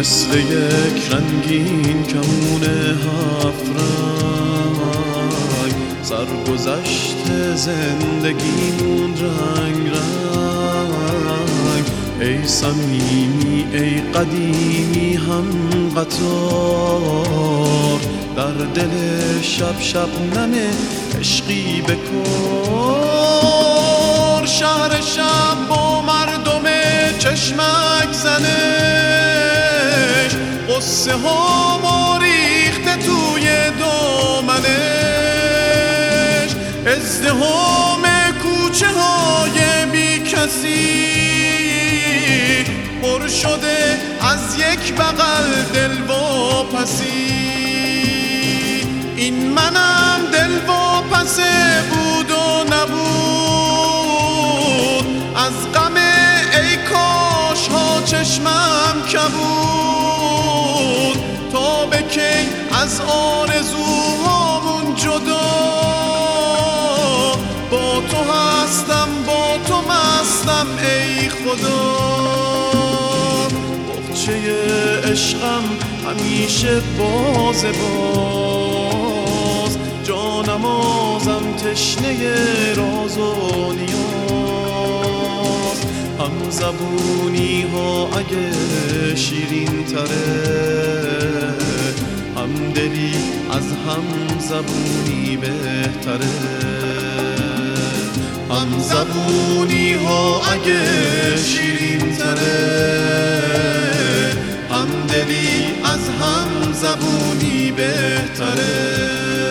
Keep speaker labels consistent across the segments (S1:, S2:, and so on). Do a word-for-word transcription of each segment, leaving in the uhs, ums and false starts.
S1: مثل یک رنگین کمون هفت رنگ سرگذشت زندگیمون رنگ رنگ. ای صمیمی ای قدیمی هم قطار، در دل شب شب نمه عشقی بکار. شهر شب با مردم چشمک زنش، قصه ها ما ریخته توی دامنش. ازدحام کوچه های بی کسی پر شده از یک بغل دلواپسی. این منم دلواپس بود و نبود، از غم ای کاش ها چشمم کبود. تا به کی از آرزوهامون جدا، با تو هستم با تو مستم ای خدا. بغچه عشقم همیشه باز باز، جانمازم تشنه راز و نیاز. هم زبونی ها اگه شیرین تره، هم دلی از هم زبونی بهتره. هم زبونی ها اگه شیرین تره، هم دلی از هم زبونی بهتره.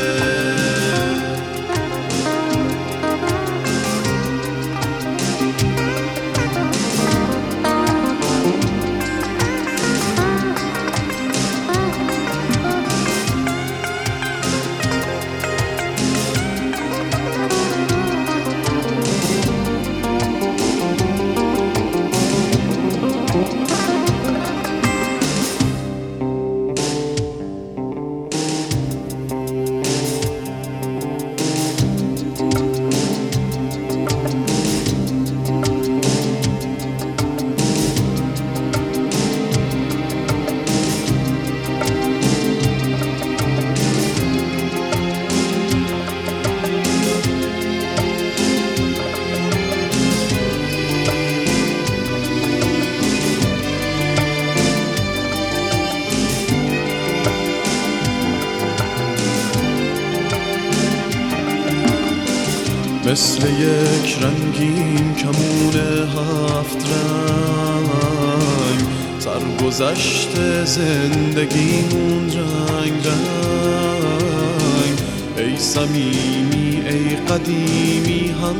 S1: مثل یک رنگین کمون هفت رنگ سرگذشت زندگیمون رنگ رنگ. ای صمیمی ای قدیمی هم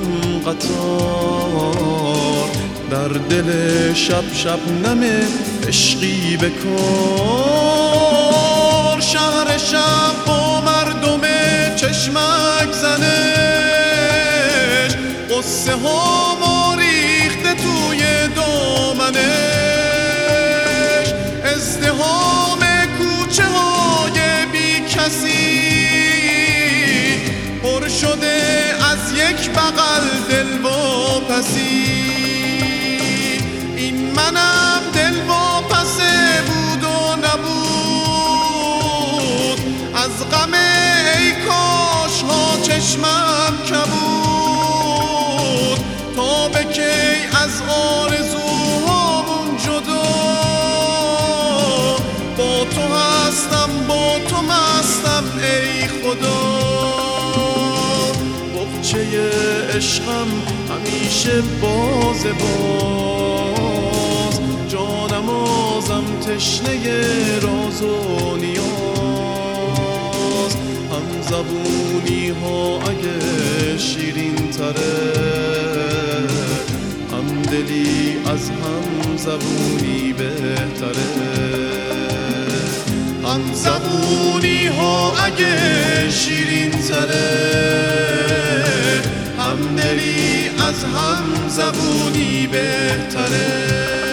S1: قطار، در دل شب شب نمه عشقی بکار. شهر شب با مردم چشمک زنش، قصه ها ما ریخته توی دامنش. ازدحام کوچه های بی کسی پر شده از یک بغل دلواپسی. این منم دلواپس بود و نبود، از غم ای کاش ها چشمم کبود. تا به کی از آرزوهامون جدا، با تو هستم با تو مستم ای خدا. بغچه عشقم همیشه باز باز، جانمازم تشنه راز و نیاز. هم زبونی ها اگه شیرین تره، هم دلی از هم زبونی بهتره. هم زبونی ها اگه شیرین تره، هم دلی از هم زبونی بهتره.